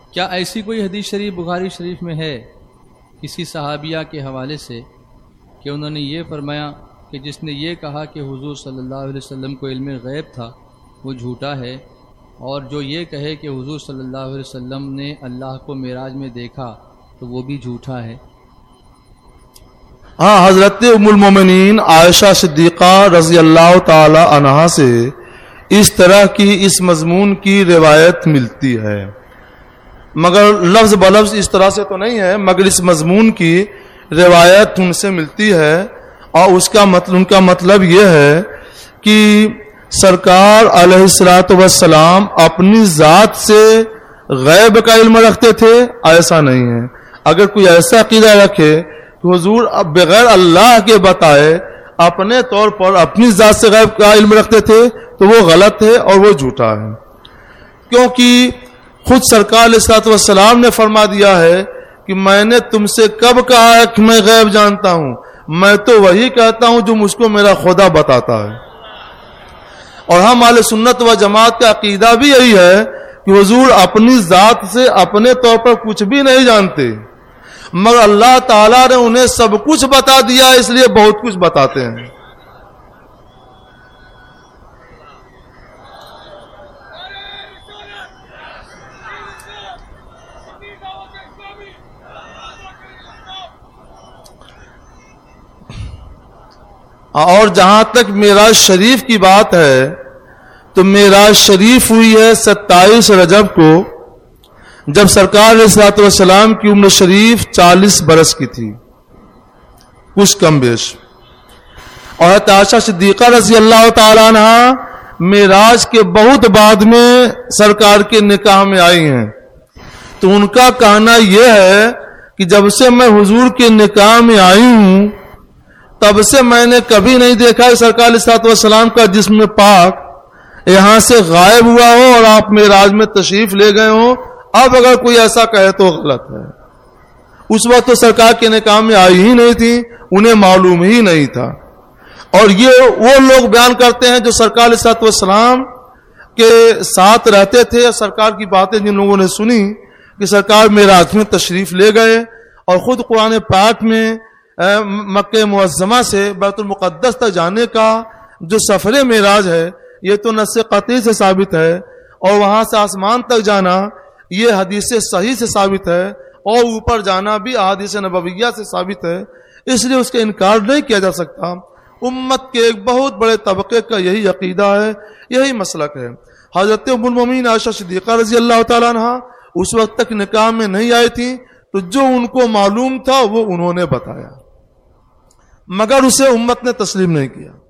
کیا ایسی کوئی حدیث شریف بخاری شریف میں ہے کسی صحابیہ کے حوالے سے کہ انہوں نے یہ فرمایا کہ جس نے یہ کہا کہ حضور صلی اللہ علیہ وسلم کو علم غیب تھا وہ جھوٹا ہے، اور جو یہ کہے کہ حضور صلی اللہ علیہ وسلم نے اللہ کو معراج میں دیکھا تو وہ بھی جھوٹا ہے؟ ہاں، حضرت ام المومنین عائشہ صدیقہ رضی اللہ تعالی عنہا سے اس طرح کی اس مضمون کی روایت ملتی ہے، مگر لفظ بلفظ اس طرح سے تو نہیں ہے، مگر اس مضمون کی روایت ان سے ملتی ہے، اور ان کا مطلب یہ ہے کہ سرکار علیہ الصلوۃ والسلام اپنی ذات سے غیب کا علم رکھتے تھے، ایسا نہیں ہے۔ اگر کوئی ایسا عقیدہ رکھے کہ حضور بغیر اللہ کے بتائے اپنے طور پر اپنی ذات سے غیب کا علم رکھتے تھے تو وہ غلط ہے اور وہ جھوٹا ہے، کیونکہ خود سرکار علیہ الصلوۃ والسلام نے فرما دیا ہے کہ میں نے تم سے کب کہا ہے کہ میں غیب جانتا ہوں، میں تو وہی کہتا ہوں جو مجھ کو میرا خدا بتاتا ہے۔ اور ہم اہل سنت و جماعت کا عقیدہ بھی یہی ہے کہ حضور اپنی ذات سے اپنے طور پر کچھ بھی نہیں جانتے، مگر اللہ تعالیٰ نے انہیں سب کچھ بتا دیا، اس لیے بہت کچھ بتاتے ہیں۔ اور جہاں تک معراج شریف کی بات ہے تو معراج شریف ہوئی ہے 27 رجب کو، جب سرکار علیہ الصلوۃ والسلام کی عمر شریف 40 برس کی تھی، کچھ کم بیش۔ اور حضرت عائشہ صدیقہ رضی اللہ تعالی عنہ معراج کے بہت بعد میں سرکار کے نکاح میں آئی ہیں، تو ان کا کہنا یہ ہے کہ جب سے میں حضور کے نکاح میں آئی ہوں تب سے میں نے کبھی نہیں دیکھا کہ سرکار علیہ الصلوۃ والسلام کا جسم پاک یہاں سے غائب ہوا ہو اور آپ معراج میں تشریف لے گئے ہوں۔ اب اگر کوئی ایسا کہے تو غلط ہے۔ اس وقت تو سرکار کے نکاح میں آئی ہی نہیں تھی، انہیں معلوم ہی نہیں تھا۔ اور یہ وہ لوگ بیان کرتے ہیں جو سرکار علیہ الصلوۃ والسلام کے ساتھ رہتے تھے، اور سرکار کی باتیں جن لوگوں نے سنی کہ سرکار معراج میں تشریف لے گئے، اور خود قرآن پاک میں مکہ معظمہ سے بیت المقدس تک جانے کا جو سفر معراج ہے یہ تو نص قطعی سے ثابت ہے، اور وہاں سے آسمان تک جانا یہ حدیث صحیح سے ثابت ہے، اور اوپر جانا بھی احادیث نبویہ سے ثابت ہے، اس لیے اس کا انکار نہیں کیا جا سکتا۔ امت کے ایک بہت بڑے طبقے کا یہی عقیدہ ہے، یہی مسلک ہے۔ حضرت ام المومنین عائشہ صدیقہ رضی اللہ تعالیٰ عنہ اس وقت تک نکاح میں نہیں آئی تھی، تو جو ان کو معلوم تھا وہ انہوں نے بتایا، مگر اسے امت نے تسلیم نہیں کیا۔